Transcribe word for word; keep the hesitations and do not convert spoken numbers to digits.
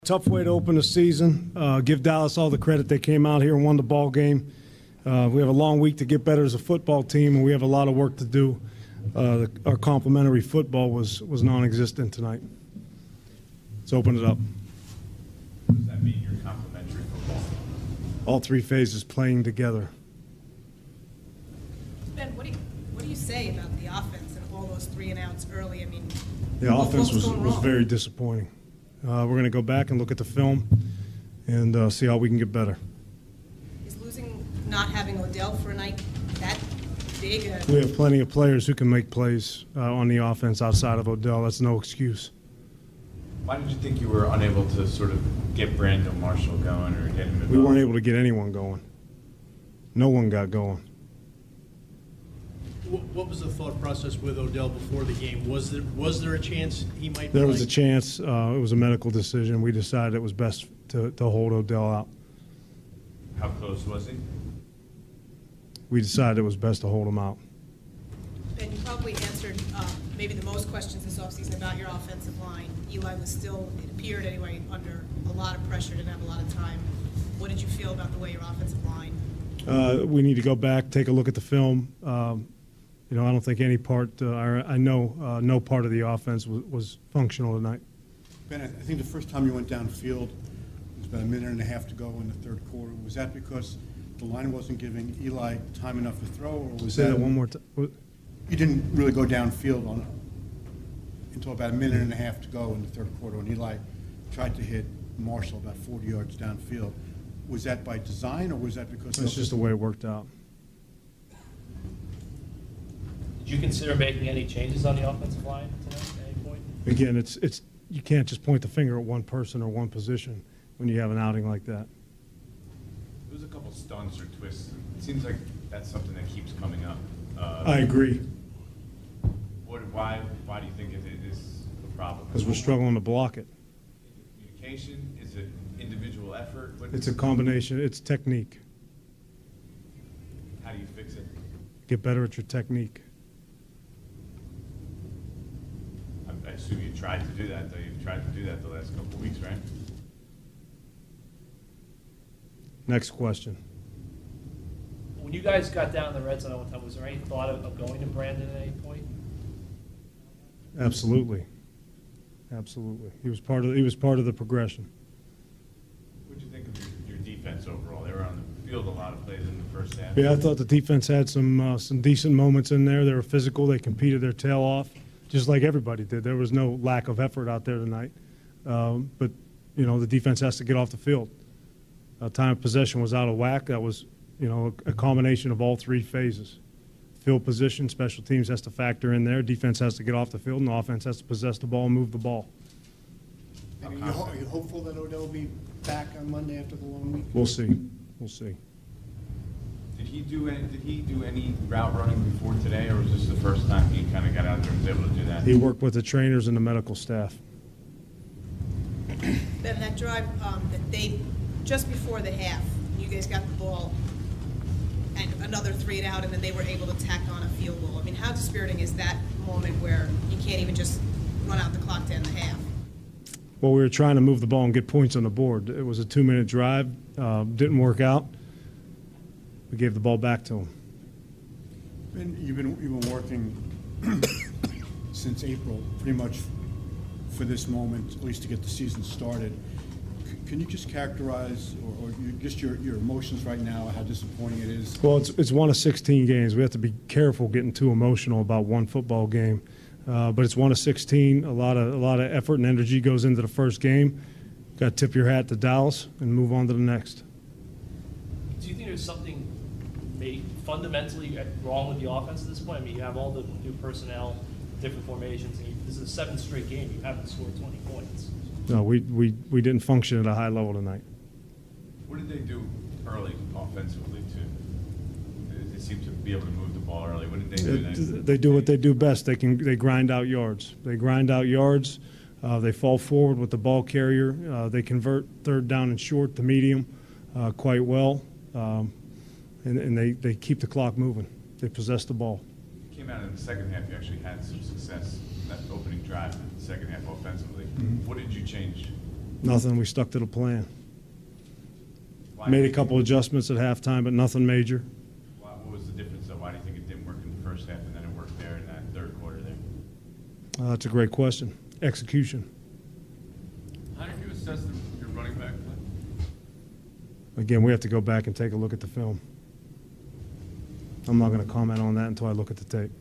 Tough way to open the season. Uh, give Dallas all the credit. They came out here and won the ball game. Uh, we have a long week to get better as a football team, and we have a lot of work to do. Uh, the, our complimentary football was, was non-existent tonight. Let's open it up. What does that mean, your complimentary football? All three phases playing together. Ben, what do you, what do you say about the offense and all those three and outs early? I mean, The what- offense what was, going was wrong? very disappointing. Uh, we're going to go back and look at the film and uh, see how we can get better. Is losing, not having Odell for a night that big? A, We have plenty of players who can make plays uh, on the offense outside of Odell. That's no excuse. Why did you think you were unable to sort of get Brandon Marshall going or get him involved? We weren't able to get anyone going. No one got going. What what was the thought process with Odell before the game? Was there was there a chance he might? There was play? a chance. Uh, it was a medical decision. We decided it was best to, to hold Odell out. How close was he? We decided it was best to hold him out. Ben, you probably answered uh, maybe the most questions this offseason about your offensive line. Eli was still, it appeared anyway, under a lot of pressure, didn't have a lot of time. What did you feel about the way your offensive line? Uh, we need to go back, take a look at the film. Um, you know, I don't think any part, uh, I, I know uh, no part of the offense was, was functional tonight. Ben, I think the first time you went downfield, it was about a minute and a half to go in the third quarter. Was that because the line wasn't giving Eli time enough to throw, or was Say that one more time. You didn't really go downfield on until about a minute and a half to go in the third quarter when Eli tried to hit Marshall about forty yards downfield. Was that by design, or was that because That's just the way it worked out. Did you consider making any changes on the offensive line tonight at any point? Again, it's it's you can't just point the finger at one person or one position when you have an outing like that. There was a couple stunts or twists. It seems like that's something that keeps coming up. Uh, I agree, What, why, why do you think it is a problem? because we're struggling to block it. Communication? Is it individual effort? What, It's a combination. It's technique. How do you fix it? Get better at your technique. I, I assume you tried to do that, though. You've tried to do that the last couple of weeks, right? Next question. When you guys got down in the red zone at one time, was there any thought of, of going to Brandon at any point? Absolutely. Absolutely. He was part of he was part of the progression. What did you think of your, your defense overall? They were on the field a lot of plays in the first half. Yeah, I thought the defense had some uh, some decent moments in there. They were physical. They competed their tail off, just like everybody did. There was no lack of effort out there tonight. Um, but, you know, the defense has to get off the field. Uh, time of possession was out of whack. That was, you know, a, a combination of all three phases. Field position, special teams has to factor in there. Defense has to get off the field, and the offense has to possess the ball and move the ball. Are you, ho- are you hopeful that Odell will be back on Monday after the long week? We'll see. We'll see. Did he do any? Did he do any route running before today, or was this the first time he kind of got out there and was able to do that? He worked with the trainers and the medical staff. Ben, that drive um, that they, just before the half, you guys got the ball and another three and out, and then they were able to tack on a field goal. I mean, how dispiriting is that moment where you can't even just run out the clock to end the half? Well, we were trying to move the ball and get points on the board. It was a two-minute drive. Uh, didn't work out. We gave the ball back to him. Ben, you've been you've been working since April, pretty much for this moment, at least to get the season started. C- Can you just characterize, or, or you, just your, your emotions right now, how disappointing it is? Well, it's it's one of sixteen games. We have to be careful getting too emotional about one football game. Uh, but it's one of sixteen. A lot of a lot of effort and energy goes into the first game. Got to tip your hat to Dallas and move on to the next. Do you think there's something maybe fundamentally wrong with the offense at this point? I mean, you have all the new personnel, different formations, and you, this is a seventh straight game. You haven't scored twenty points. No, we, we, we didn't function at a high level tonight. What did they do early offensively to? They seem to be able to move the ball early. What did they do? It- They do what they do best. They can they grind out yards. They grind out yards. Uh, they fall forward with the ball carrier. Uh, they convert third down and short to medium uh, quite well, um, and, and they, they keep the clock moving. They possess the ball. Came out in the second half. You actually had some success in that opening drive in the second half offensively. Mm-hmm. What did you change Nothing, we stuck to the plan. Why Made do a you couple think- adjustments at halftime, but nothing major. why- What was the difference, though? Why do you think it didn't work in the first half and then it worked there in that third quarter there? Uh, That's a great question. Execution. How did you assess the- your running back play? Again, we have to go back and take a look at the film. I'm not going to comment on that until I look at the tape.